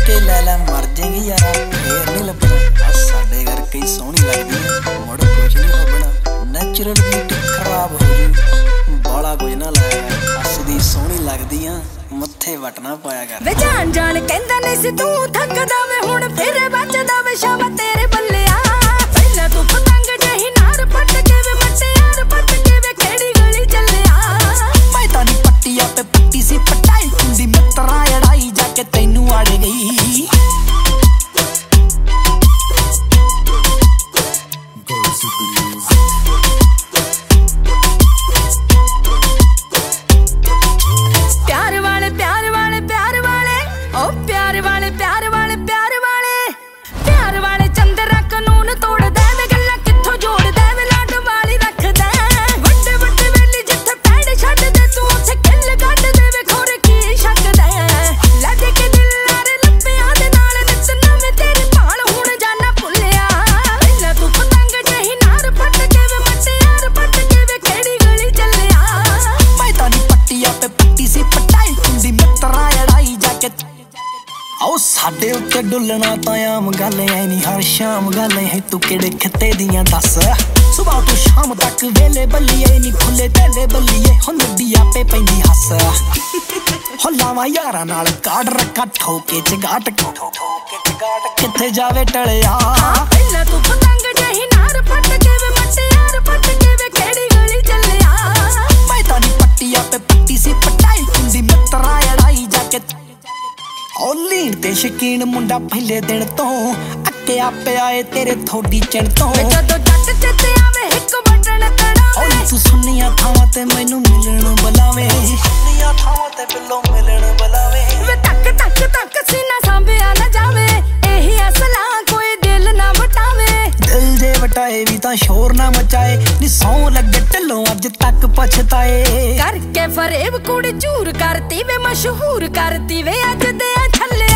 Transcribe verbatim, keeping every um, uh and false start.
के लै लै मर जाएंगी यार फिर नहीं लभना। साडे घर कई सोहनी लगदी मुड़ कुछ नहीं लभना। नैचुरल ब्यूटी खराब हो जू बाला कुछ ना लाया कर। हसदी सोहनी लगदी आ मत्थे वटना पाया कर। वे जान जान कहंदा नहीं सी तू थकदा वे हुण फिर बचदा वे शाबा तेरे बल्लिया। पहला तू पतंग जही नार पट के वे मटे यार पट के वे केड़ी गली चलिया। मैं तानी पट्टिया पे पट्टी सी पटाई कुंडी मित्रा अड़ाई जाके तैनू आड़ गई। प्यार वाले प्यार वाले प्यार वाले ओ प्यार वाले प्यार वाले प्यार वाले प्यार वाले चंद्रा कानून तोड़ दे वे गल्ला कित्थों जोड़ दे वे लाड वाली रख दे। वड्डे वड्डे वेली जिथे पैड़ छड्ड दे तू उत्थे किल कड्ड दे वे खोर की शक दे। लज के दिल नारे लप्पियां दे नाल नित नवें तेरे भाल हुण जाना भुल्लिया। पहला तू पतंग जही नार पट के वे मटे यार पट के वे केड़ी गली चलिया। मैं तानी पट्टिया पे पट्टी सी पटाई कुंडी मित्रा अड़ाई जाके आओ साडे उत्ते डुलना तां आम गल ऐ नी हर शाम गल है तू केड़े खिते दियां दस। सुबह तो शाम तक वेले बल्लिए नी खुले तेले बल्लिए हो नदी आपे पैंदी हस। हो लावां यारां नाल काड़ रखा ठोके चगाट किथे जावे टलिया। पहला तू पतंग जही नार पट के वे मटे यार पट के वे केड़ी गली चलिया। मैं तानी पट्टिया पे पट्टी सी पटाई कुंडी मित्रा अड़ाई जाके ओ लीन ते शकीन मुंडा पहले दिन तो अके आपे आए तेरे थोड़ी चिण तो। जदों जट चेते आवे हिक बटन कड़ावे ओ तू सुनिया थावां ते मैनू मिलण बुलावे। सुनिया थावां ते बिल्लो मिलण बुलावे। वे तक तक तक सीना सांभिया ना जावे एही असला कोई दिल ना वटावे। दिल जे वटाए भी तां शोर ना मचाए नी सौ लगे ढिल्लों अज तक पछताए। करके फरेब कुड़ी चूर करती वे मशहूर करती वे अज दे छल्ले।